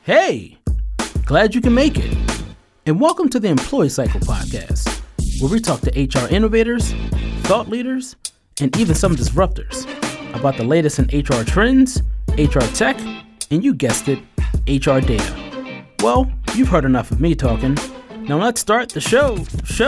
Hey, glad you can make it. And welcome to the Employee Cycle Podcast, where we talk to HR innovators, thought leaders, and even some disruptors about the latest in HR trends, HR tech, and you guessed it, HR data. Well, you've heard enough of me talking. Now let's start the show.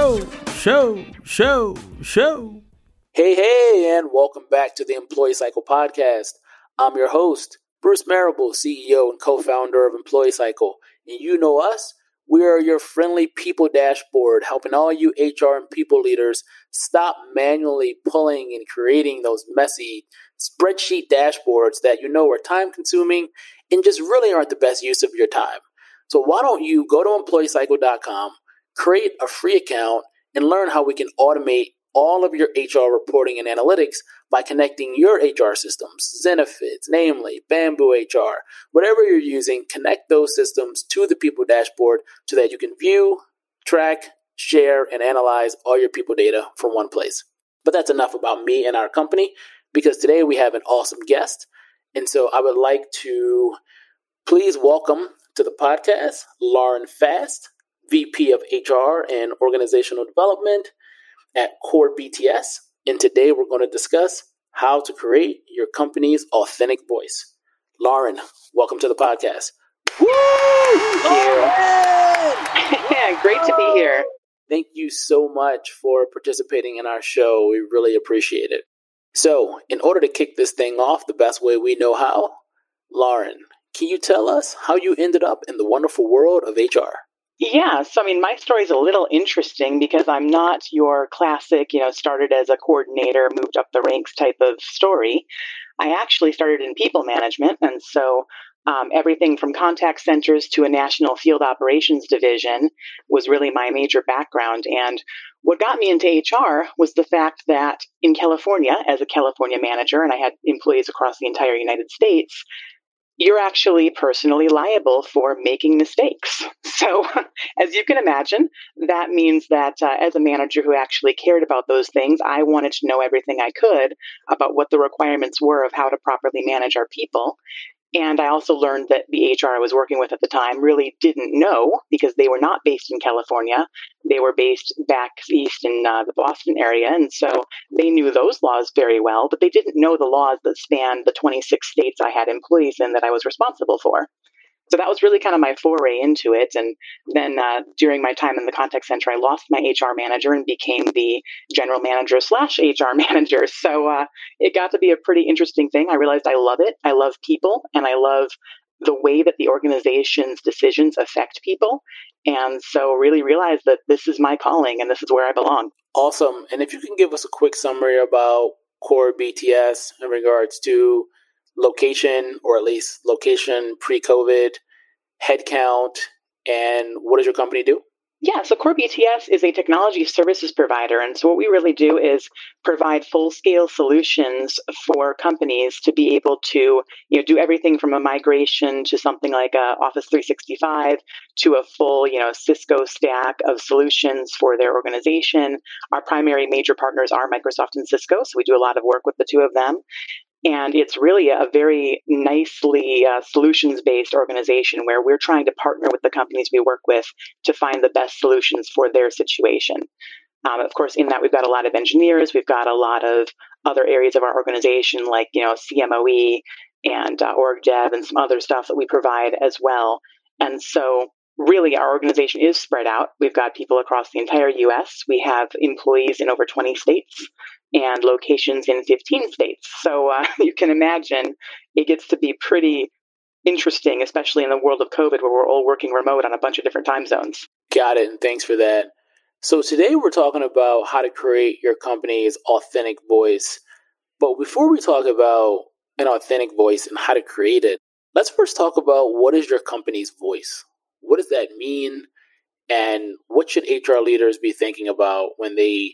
Hey, and welcome back to the Employee Cycle Podcast. I'm your host, Bruce Marable, CEO and co-founder of Employee Cycle. And you know us, we are your friendly people dashboard, helping all you HR and people leaders stop manually pulling and creating those messy spreadsheet dashboards that you know are time-consuming and just really aren't the best use of your time. So why don't you go to EmployeeCycle.com, create a free account, and learn how we can automate all of your HR reporting and analytics by connecting your HR systems, Zenefits, namely Bamboo HR, whatever you're using, connect those systems to the people dashboard so that you can view, track, share, and analyze all your people data from one place. But that's enough about me and our company, because today we have an awesome guest. And so I would like to please welcome to the podcast, Lauren Fast, VP of HR and Organizational Development at Core BTS. And today we're going to discuss how to create your company's authentic voice. Lauren, welcome to the podcast. Woo! Yeah, great to be here. Thank you so much for participating in our show. We really appreciate it. So, in order to kick this thing off the best way we know how, Lauren, can you tell us how you ended up in the wonderful world of HR? Yeah, so my story is a little interesting because I'm not your classic, started as a coordinator, moved up the ranks type of story. I actually started in people management, and so everything from contact centers to a national field operations division was really my major background. And what got me into HR was the fact that in California, as a California manager, and I had employees across the entire United States, you're actually personally liable for making mistakes. So as you can imagine, that means that as a manager who actually cared about those things, I wanted to know everything I could about what the requirements were of how to properly manage our people. And I also learned that the HR I was working with at the time really didn't know, because they were not based in California. They were based back east in the Boston area. And so they knew those laws very well, but they didn't know the laws that spanned the 26 states I had employees in that I was responsible for. So that was really kind of my foray into it. And then during my time in the contact center, I lost my HR manager and became the general manager / HR manager. So it got to be a pretty interesting thing. I realized I love it. I love people, and I love the way that the organization's decisions affect people. And so really realized that this is my calling and this is where I belong. Awesome. And if you can give us a quick summary about Core BTS in regards to location, or at least location pre-COVID, headcount, and what does your company do? Yeah, so Core BTS is a technology services provider. And so what we really do is provide full-scale solutions for companies to be able to do everything from a migration to something like Office 365 to a full Cisco stack of solutions for their organization. Our primary major partners are Microsoft and Cisco, so we do a lot of work with the two of them. And it's really a very nicely solutions-based organization where we're trying to partner with the companies we work with to find the best solutions for their situation. Of course, in that, we've got a lot of engineers. We've got a lot of other areas of our organization like, CMOE and org dev and some other stuff that we provide as well. And so really, our organization is spread out. We've got people across the entire U.S. We have employees in over 20 states and locations in 15 states. So you can imagine it gets to be pretty interesting, especially in the world of COVID, where we're all working remote on a bunch of different time zones. Got it, and thanks for that. So today we're talking about how to create your company's authentic voice. But before we talk about an authentic voice and how to create it, let's first talk about what is your company's voice? What does that mean? And what should HR leaders be thinking about when they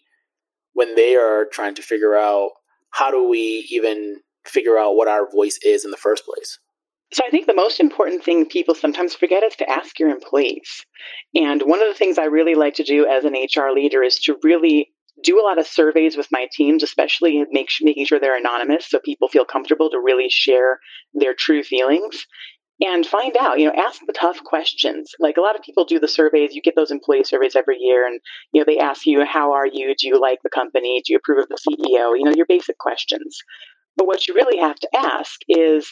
are trying to figure out how do we even figure out what our voice is in the first place? So I think the most important thing people sometimes forget is to ask your employees. And one of the things I really like to do as an HR leader is to really do a lot of surveys with my teams, especially making sure they're anonymous so people feel comfortable to really share their true feelings. and find out, ask the tough questions. Like a lot of people do the surveys, you get those employee surveys every year, and, they ask you, how are you? Do you like the company? Do you approve of the CEO? Your basic questions. But what you really have to ask is,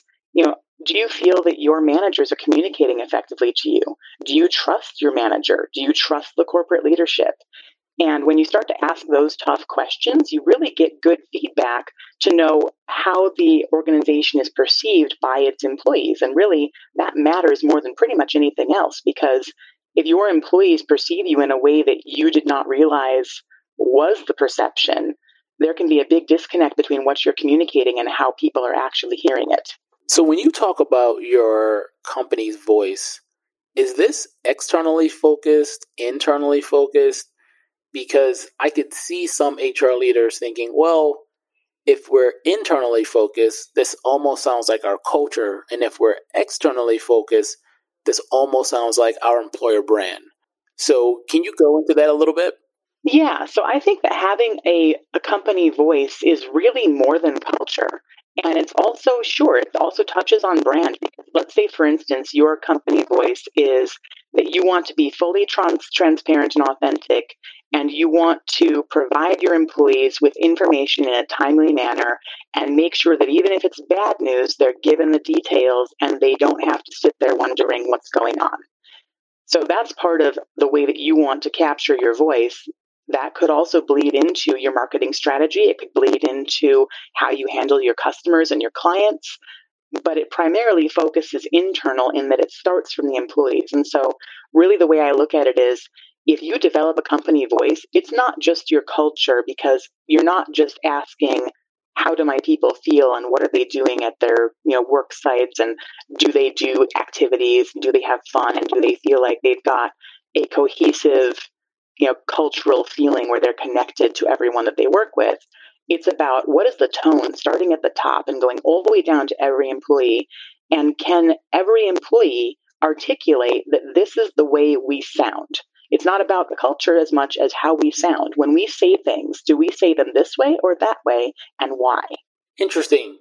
do you feel that your managers are communicating effectively to you? Do you trust your manager? Do you trust the corporate leadership? And when you start to ask those tough questions, you really get good feedback to know how the organization is perceived by its employees. And really, that matters more than pretty much anything else, because if your employees perceive you in a way that you did not realize was the perception, there can be a big disconnect between what you're communicating and how people are actually hearing it. So when you talk about your company's voice, is this externally focused, internally focused? Because I could see some HR leaders thinking, well, if we're internally focused, this almost sounds like our culture. And if we're externally focused, this almost sounds like our employer brand. So can you go into that a little bit? Yeah, so I think that having a company voice is really more than culture. And it's also, sure, it also touches on brand. Because let's say, for instance, your company voice is that you want to be fully transparent and authentic, and you want to provide your employees with information in a timely manner and make sure that even if it's bad news, they're given the details and they don't have to sit there wondering what's going on. So that's part of the way that you want to capture your voice. That could also bleed into your marketing strategy. It could bleed into how you handle your customers and your clients, but it primarily focuses internal in that it starts from the employees. And so really the way I look at it is, if you develop a company voice, it's not just your culture, because you're not just asking, how do my people feel and what are they doing at their work sites, and do they do activities, do they have fun, and do they feel like they've got a cohesive cultural feeling where they're connected to everyone that they work with. It's about, what is the tone, starting at the top and going all the way down to every employee, and can every employee articulate that this is the way we sound? It's not about the culture as much as how we sound. When we say things, do we say them this way or that way, and why? Interesting.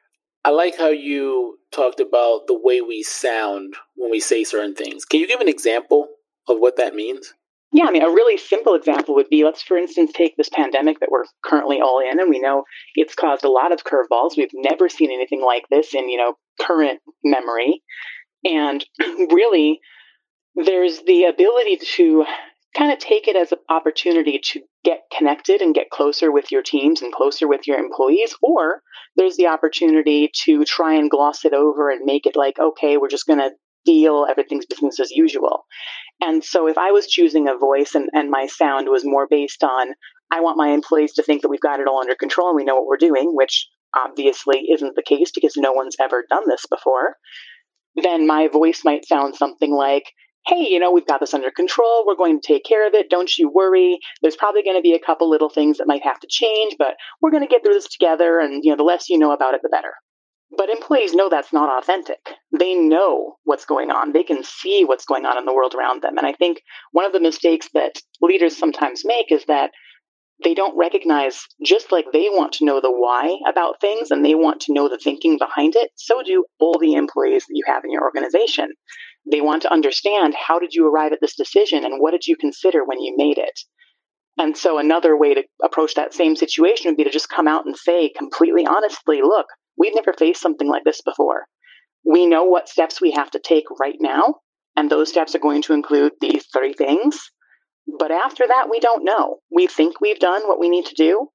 I like how you talked about the way we sound when we say certain things. Can you give an example of what that means? Yeah, a really simple example would be, let's, for instance, take this pandemic that we're currently all in, and we know it's caused a lot of curveballs. We've never seen anything like this in, current memory. And really, there's the ability to kind of take it as an opportunity to get connected and get closer with your teams and closer with your employees, or there's the opportunity to try and gloss it over and make it like, okay, we're just going to deal, everything's business as usual. And so if I was choosing a voice and my sound was more based on, I want my employees to think that we've got it all under control and we know what we're doing, which obviously isn't the case because no one's ever done this before, then my voice might sound something like, hey, we've got this under control. We're going to take care of it. Don't you worry. There's probably going to be a couple little things that might have to change, but we're going to get through this together. And, the less you know about it, the better. But employees know that's not authentic. They know what's going on. They can see what's going on in the world around them. And I think one of the mistakes that leaders sometimes make is that they don't recognize, just like they want to know the why about things and they want to know the thinking behind it, so do all the employees that you have in your organization. They want to understand, how did you arrive at this decision and what did you consider when you made it? And so another way to approach that same situation would be to just come out and say completely honestly, look, we've never faced something like this before. We know what steps we have to take right now, and those steps are going to include these 3 things. But after that, we don't know. We think we've done what we need to do,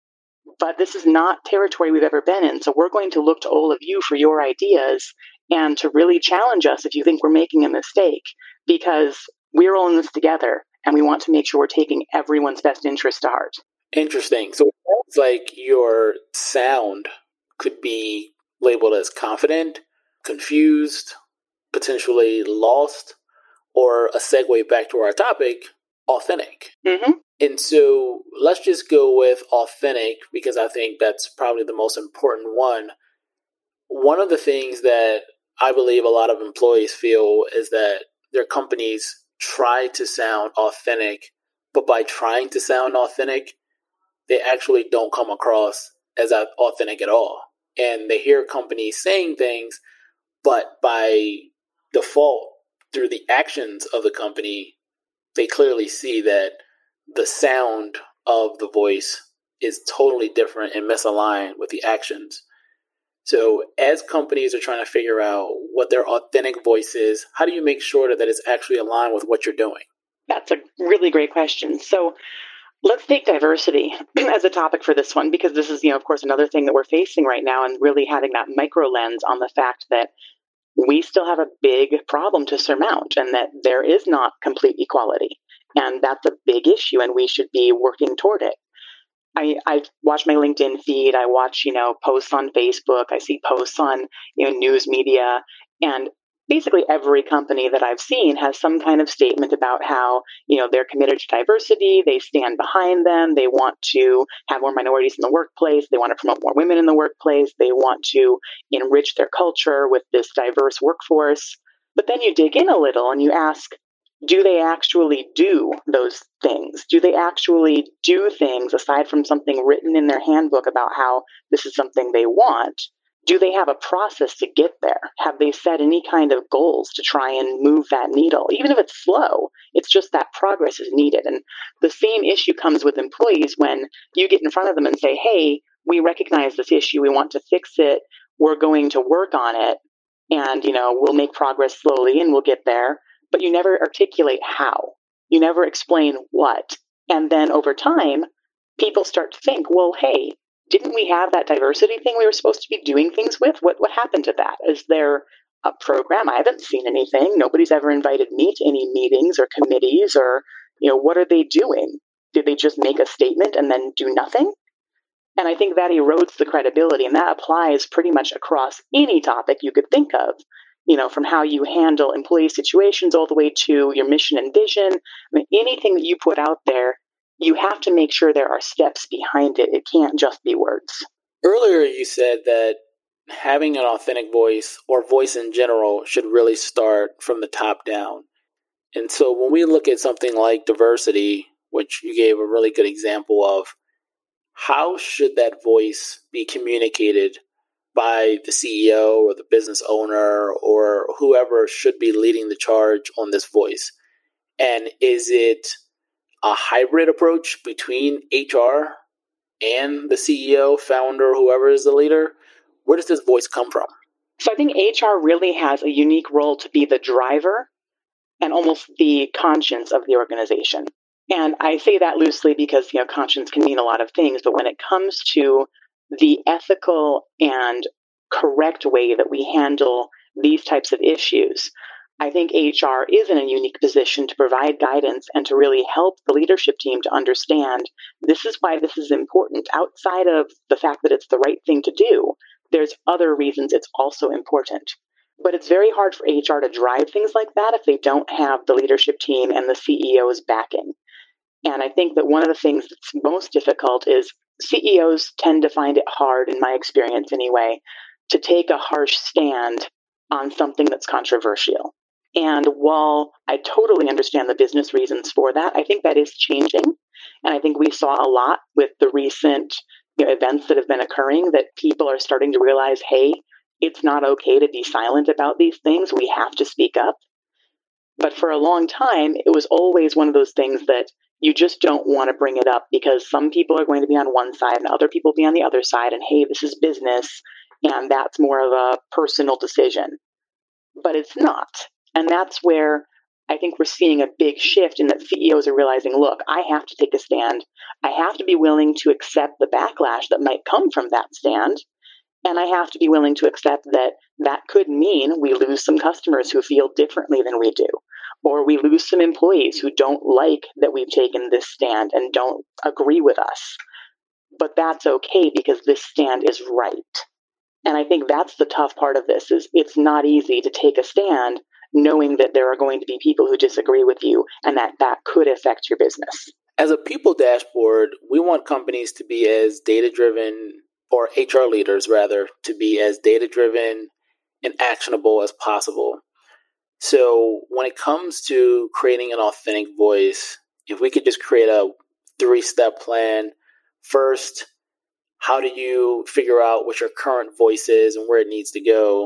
but this is not territory we've ever been in. So we're going to look to all of you for your ideas and to really challenge us if you think we're making a mistake, because we're all in this together and we want to make sure we're taking everyone's best interest to heart. Interesting. So it sounds like your sound could be labeled as confident, confused, potentially lost, or a segue back to our topic, authentic. Mm-hmm. And so let's just go with authentic, because I think that's probably the most important one. One of the things that I believe a lot of employees feel is that their companies try to sound authentic, but by trying to sound authentic, they actually don't come across as authentic at all. And they hear companies saying things, but by default, through the actions of the company, they clearly see that the sound of the voice is totally different and misaligned with the actions. So as companies are trying to figure out what their authentic voice is, how do you make sure that it's actually aligned with what you're doing? That's a really great question. So let's take diversity as a topic for this one, because this is, of course, another thing that we're facing right now, and really having that micro lens on the fact that we still have a big problem to surmount and that there is not complete equality. And that's a big issue, and we should be working toward it. I watch my LinkedIn feed. I watch, posts on Facebook. I see posts on, news media. And basically every company that I've seen has some kind of statement about how, they're committed to diversity. They stand behind them. They want to have more minorities in the workplace. They want to promote more women in the workplace. They want to enrich their culture with this diverse workforce. But then you dig in a little and you ask, do they actually do those things? Do they actually do things aside from something written in their handbook about how this is something they want? Do they have a process to get there? Have they set any kind of goals to try and move that needle? Even if it's slow, it's just that progress is needed. And the same issue comes with employees when you get in front of them and say, hey, we recognize this issue. We want to fix it. We're going to work on it. And, we'll make progress slowly and we'll get there. But you never articulate how. You never explain what. And then over time, people start to think, well, hey, didn't we have that diversity thing we were supposed to be doing things with? What happened to that? Is there a program? I haven't seen anything. Nobody's ever invited me to any meetings or committees or, what are they doing? Did they just make a statement and then do nothing? And I think that erodes the credibility, and that applies pretty much across any topic you could think of. From how you handle employee situations all the way to your mission and vision. I mean, anything that you put out there, you have to make sure there are steps behind it. It can't just be words. Earlier, you said that having an authentic voice or voice in general should really start from the top down. And so when we look at something like diversity, which you gave a really good example of, how should that voice be communicated by the CEO or the business owner or whoever should be leading the charge on this voice? And is it a hybrid approach between HR and the CEO, founder, whoever is the leader? Where does this voice come from? So I think HR really has a unique role to be the driver and almost the conscience of the organization. And I say that loosely because, conscience can mean a lot of things, but when it comes to the ethical and correct way that we handle these types of issues, I think HR is in a unique position to provide guidance and to really help the leadership team to understand this is why this is important. Outside of the fact that it's the right thing to do, there's other reasons it's also important. But it's very hard for HR to drive things like that if they don't have the leadership team and the CEO's backing. And I think that one of the things that's most difficult is CEOs tend to find it hard, in my experience anyway, to take a harsh stand on something that's controversial. And while I totally understand the business reasons for that, I think that is changing. And I think we saw a lot with the recent events that have been occurring that people are starting to realize, hey, it's not okay to be silent about these things. We have to speak up. But for a long time, it was always one of those things that you just don't want to bring it up because some people are going to be on one side and other people be on the other side. And hey, this is business and that's more of a personal decision. But it's not. And that's where I think we're seeing a big shift in that CEOs are realizing, look, I have to take a stand. I have to be willing to accept the backlash that might come from that stand. And I have to be willing to accept that that could mean we lose some customers who feel differently than we do. Or we lose some employees who don't like that we've taken this stand and don't agree with us. But that's okay because this stand is right. And I think that's the tough part of this is it's not easy to take a stand knowing that there are going to be people who disagree with you and that could affect your business. As a people dashboard, we want companies to be as data-driven, or HR leaders rather, to be as data-driven and actionable as possible. So when it comes to creating an authentic voice, if we could just create a 3-step plan. First, how do you figure out what your current voice is and where it needs to go?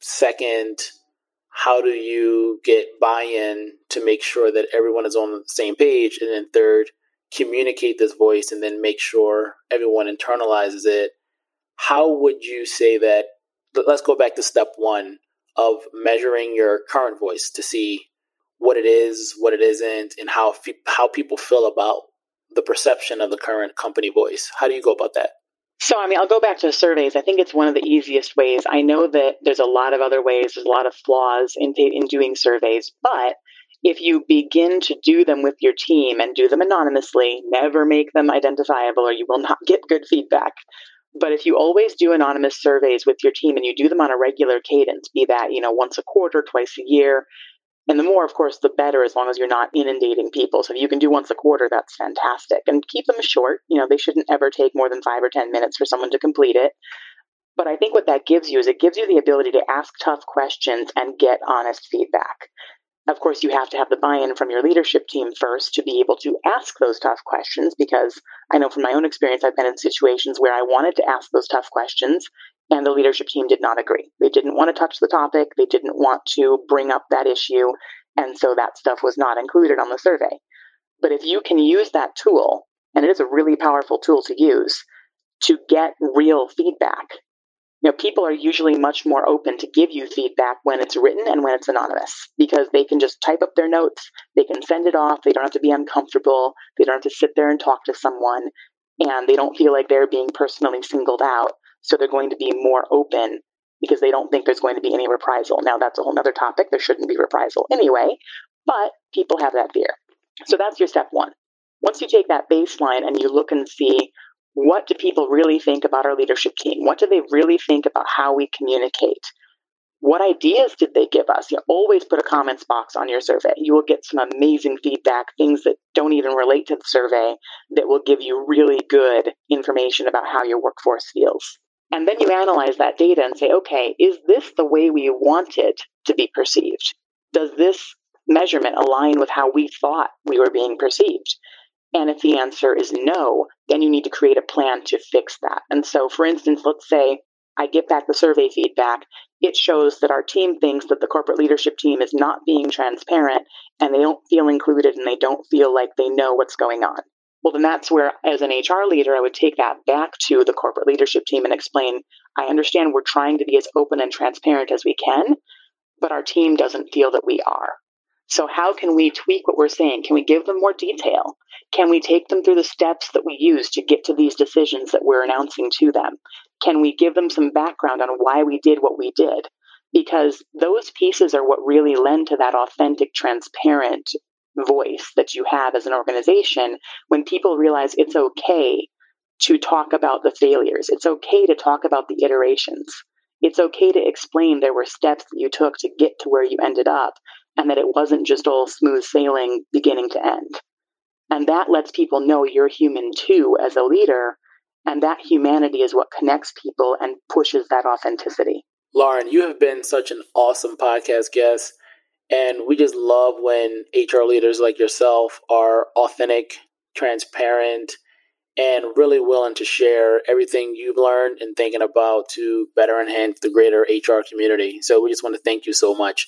Second, how do you get buy-in to make sure that everyone is on the same page? And then third, communicate this voice and then make sure everyone internalizes it. How would you say that? Let's go back to step one of measuring your current voice to see what it is, what it isn't, and how people feel about the perception of the current company voice. How do you go about that? So, I'll go back to surveys. I think it's one of the easiest ways. I know that there's a lot of other ways. There's a lot of flaws in doing surveys, but if you begin to do them with your team and do them anonymously, never make them identifiable or you will not get good feedback. But if you always do anonymous surveys with your team and you do them on a regular cadence, be that, once a quarter, twice a year, and the more, of course, the better, as long as you're not inundating people. So if you can do once a quarter, that's fantastic. And keep them short. They shouldn't ever take more than 5 or 10 minutes for someone to complete it. But I think what that gives you is it gives you the ability to ask tough questions and get honest feedback. Of course, you have to have the buy-in from your leadership team first to be able to ask those tough questions, because I know from my own experience, I've been in situations where I wanted to ask those tough questions and the leadership team did not agree. They didn't want to touch the topic. They didn't want to bring up that issue. And so that stuff was not included on the survey. But if you can use that tool, and it is a really powerful tool to use, to get real feedback, people are usually much more open to give you feedback when it's written and when it's anonymous, because they can just type up their notes, they can send it off, they don't have to be uncomfortable, they don't have to sit there and talk to someone, and they don't feel like they're being personally singled out. So they're going to be more open because they don't think there's going to be any reprisal. Now, that's a whole other topic. There shouldn't be reprisal anyway, but people have that fear. So that's your step one. Once you take that baseline and you look and see, what do people really think about our leadership team? What do they really think about how we communicate? What ideas did they give us? Always put a comments box on your survey. You will get some amazing feedback, things that don't even relate to the survey that will give you really good information about how your workforce feels. And then you analyze that data and say, okay, is this the way we want it to be perceived? Does this measurement align with how we thought we were being perceived? And if the answer is no, then you need to create a plan to fix that. And so, for instance, let's say I get back the survey feedback. It shows that our team thinks that the corporate leadership team is not being transparent and they don't feel included and they don't feel like they know what's going on. Well, then that's where, as an HR leader, I would take that back to the corporate leadership team and explain, I understand we're trying to be as open and transparent as we can, but our team doesn't feel that we are. So how can we tweak what we're saying? Can we give them more detail? Can we take them through the steps that we use to get to these decisions that we're announcing to them? Can we give them some background on why we did what we did? Because those pieces are what really lend to that authentic, transparent voice that you have as an organization when people realize it's okay to talk about the failures. It's okay to talk about the iterations. It's okay to explain there were steps that you took to get to where you ended up and that it wasn't just all smooth sailing beginning to end. And that lets people know you're human too as a leader, and that humanity is what connects people and pushes that authenticity. Lauren, you have been such an awesome podcast guest, and we just love when HR leaders like yourself are authentic, transparent, and really willing to share everything you've learned and thinking about to better enhance the greater HR community. So we just want to thank you so much.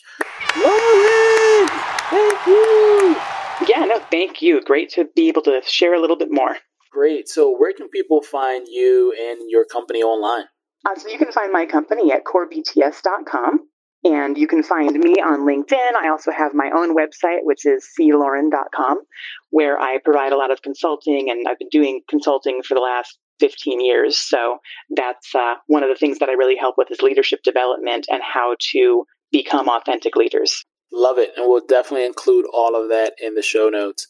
Lauren, thank you. Yeah, no, thank you. Great to be able to share a little bit more. Great. So where can people find you and your company online? So you can find my company at corebts.com, and you can find me on LinkedIn. I also have my own website, which is clauren.com, where I provide a lot of consulting, and I've been doing consulting for the last 15 years. So that's one of the things that I really help with is leadership development and how to become authentic leaders. Love it. And we'll definitely include all of that in the show notes.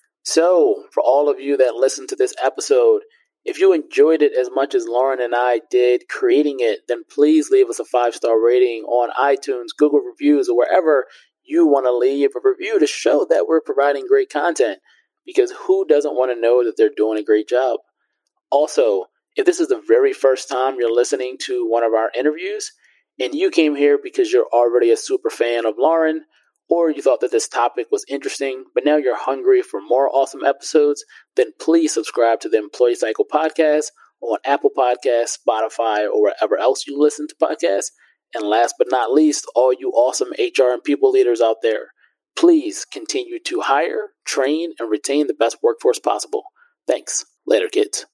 So for all of you that listened to this episode, if you enjoyed it as much as Lauren and I did creating it, then please leave us a 5-star rating on iTunes, Google Reviews, or wherever you want to leave a review to show that we're providing great content, because who doesn't want to know that they're doing a great job? Also, if this is the very first time you're listening to one of our interviews and you came here because you're already a super fan of Lauren, or you thought that this topic was interesting, but now you're hungry for more awesome episodes, then please subscribe to the Employee Cycle Podcast on Apple Podcasts, Spotify, or wherever else you listen to podcasts. And last but not least, all you awesome HR and people leaders out there, please continue to hire, train, and retain the best workforce possible. Thanks. Later, kids.